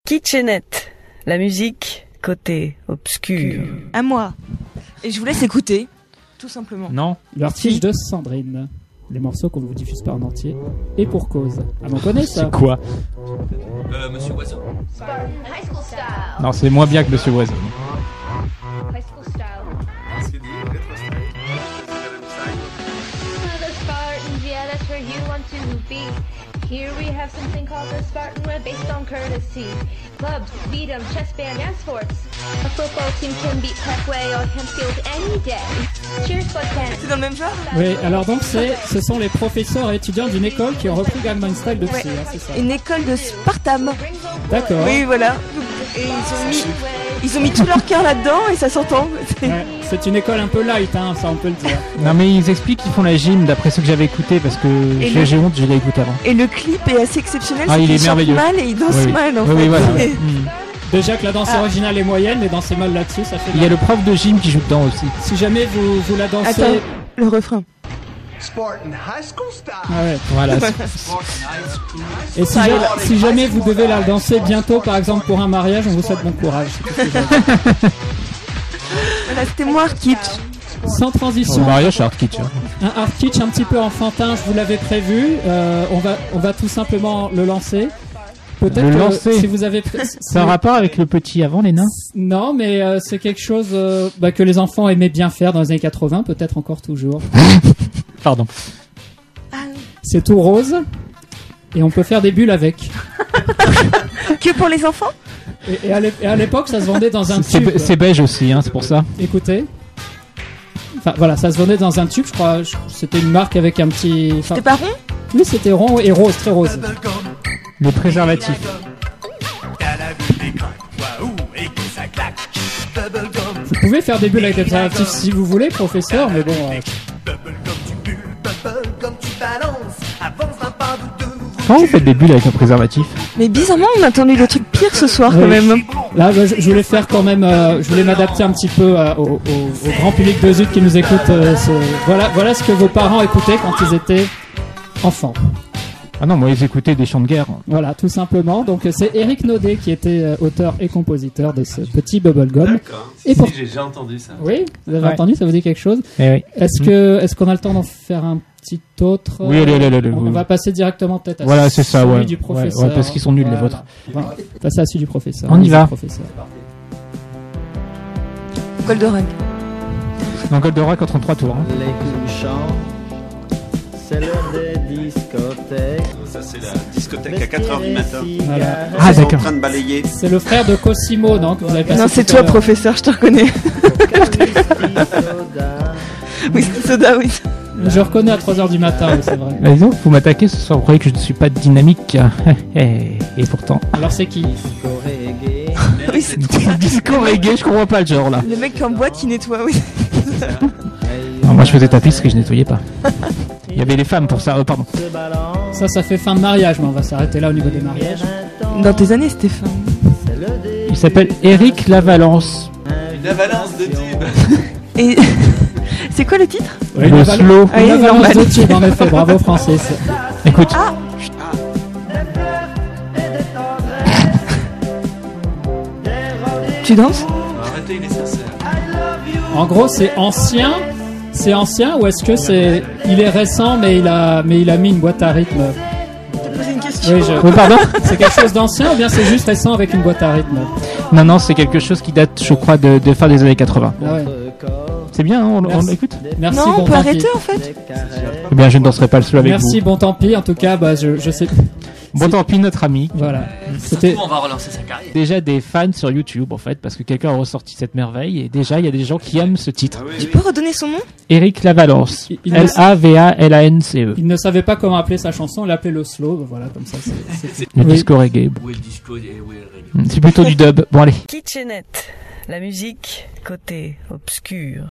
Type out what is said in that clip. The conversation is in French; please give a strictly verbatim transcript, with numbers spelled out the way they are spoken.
Kitchenette, la musique côté obscur. À moi. Et je vous laisse écouter, tout simplement. Non. L'artiche si. de Sandrine. Les morceaux qu'on vous diffuse pas en entier. Et pour cause. Ah, on connaît ça. C'est quoi? Euh, Monsieur Oiseau. Non, c'est moins bien que Monsieur Oiseau. High school style. The Spartans, yeah, that's where you want to be. Here we have something called the Spartan Red, based on courtesy. Clubs, beat 'em, chess band, and sports. A football team can beat Peckway or Hempfield any day. Cheers, Spartan. C'est dans le même genre? Oui, alors donc c'est, ce sont les professeurs et étudiants d'une école qui ont repris Gangnam Style de Psy, ouais. hein, c'est ça. Une école de Spartam. D'accord. Oui, voilà. Et ils ont mis, ils ont mis tout leur cœur là-dedans et ça s'entend. Ouais, c'est une école un peu light, hein, ça on peut le dire. Non mais ils expliquent qu'ils font la gym d'après ce que j'avais écouté parce que j'ai, le... j'ai honte, je l'ai écouté avant. Et le clip est assez exceptionnel. Ah, c'est il est merveilleux. Mal et il danse oui, mal. En oui, fait. oui, voilà. Et... Mmh. Déjà que la danse ah. originale est moyenne, mais danser mal là-dessus, ça fait. Il y a le prof de gym qui joue dedans aussi. Si jamais vous, vous la dansez. Attends, le refrain. Spartan High School Style. Ah ouais, voilà. Et si, ja- si jamais vous devez la danser bientôt, par exemple pour un mariage, on vous souhaite bon courage. Voilà, c'était moi Art Kitsch. Sans transition. Au mariage, Art Kitsch. Un Art Kitsch un petit peu enfantin, je vous l'avais prévu. Euh, on va, on va tout simplement le lancer. Peut-être le que lancer. si vous avez. C'est un rapport avec le petit avant, les nains? Non, mais euh, c'est quelque chose euh, bah, que les enfants aimaient bien faire dans les années quatre-vingts, peut-être encore toujours. Pardon. C'est tout rose et on peut faire des bulles avec. Que pour les enfants? Et, et, à et à l'époque, ça se vendait dans un c'est, tube. C'est beige aussi, hein, c'est pour ça. Écoutez. Enfin voilà, ça se vendait dans un tube, je crois. C'était une marque avec un petit. Enfin, c'était pas rond? Oui, c'était rond et rose, très rose. Le préservatif. Vous pouvez faire des bulles avec des préservatifs si vous voulez, professeur, mais bon. Euh... Quand vous faites des bulles avec un préservatif? Mais bizarrement, on a entendu des trucs pires ce soir oui. quand même. Là, bah, je, je voulais faire quand même, euh, je voulais m'adapter un petit peu euh, au, au, au grand public de Zut qui nous écoute. Euh, ce... Voilà, voilà ce que vos parents écoutaient quand ils étaient enfants. Ah non, moi ils écoutaient des chants de guerre. Voilà, tout simplement. Donc c'est Eric Naudet qui était euh, auteur et compositeur de ce petit bubblegum. D'accord. Et si, pour... j'ai déjà entendu ça. Oui, vous avez ouais. entendu, ça vous dit quelque chose? Eh oui. Est-ce que, est-ce qu'on a le temps d'en faire un petit autre? Oui, allez, allez, allez. On oui. va passer directement peut-être à voilà, c'est ça, celui ouais. du professeur. Ouais, ouais, parce qu'ils sont nuls voilà. les vôtres. Voilà. Passer à celui du professeur. On y va. Professeur. Goldorak. Non, Goldorak en trente-trois tours. Hein. Les coups chantent, c'est l'heure des discothèques. Ça, c'est la discothèque à quatre heures du matin. Voilà. Ah, Ils sont en d'accord. train de balayer. C'est le frère de Cosimo, non, que vous avez passé. Non, c'est toi, professeur, je te reconnais. Whisky soda, oui. Je reconnais à trois heures du matin, oui, c'est vrai. Bah, disons, vous m'attaquez ce soir, vous croyez que je ne suis pas dynamique. Et pourtant. Alors c'est qui? Oui, c'est Disco reggae, je comprends pas le genre là. le mec en boîte qui nettoie, oui. Non, moi je faisais tapisserie, je nettoyais pas. Il y avait les femmes pour ça, oh, pardon. Ça, ça fait fin de mariage, mais on va s'arrêter là au niveau des mariages. Dans tes années, Stéphane. Il s'appelle Eric Lavalence. Une avalanche de tubes. Et c'est quoi le titre? Oui, le la val- slow. Ah, oui, la valence normal. de tube, en effet, bravo Francis. Écoute. Ah. Tu danses? Arrêtez, il est sincère. En gros, c'est ancien. C'est ancien ou est-ce que c'est, il est récent mais il a, mais il a mis une boîte à rythme? T'as posé une question. Oui, je... Oh, pardon. C'est quelque chose d'ancien ou bien c'est juste récent avec une boîte à rythme? Non, non, c'est quelque chose qui date, je crois, de, de fin des années quatre-vingts. Ah ouais. C'est bien, hein, on, on Merci. l'écoute. Merci. Non, bon, on peut tant arrêter pis. en fait. Eh bien, je ne danserai pas le slow avec Merci, vous. bon tant pis. En tout cas, bah, je, je sais. Bon, tant pis, notre ami. Voilà. C'était. Surtout, on va relancer sa carrière. Déjà des fans sur YouTube, en fait, parce que quelqu'un a ressorti cette merveille, et déjà, il y a des gens qui aiment ce titre. Ah oui, Tu oui. peux redonner son nom? Eric Lavalence. Il- il- L A V A L A N C E. Il ne savait pas comment appeler sa chanson. Il l'appelait le slow. Voilà, comme ça. c'est- c'est- Le Oui. disco reggae. Où est le disco et où est le reggae? C'est plutôt du dub. Bon, allez. Kitchenette, la musique côté obscur.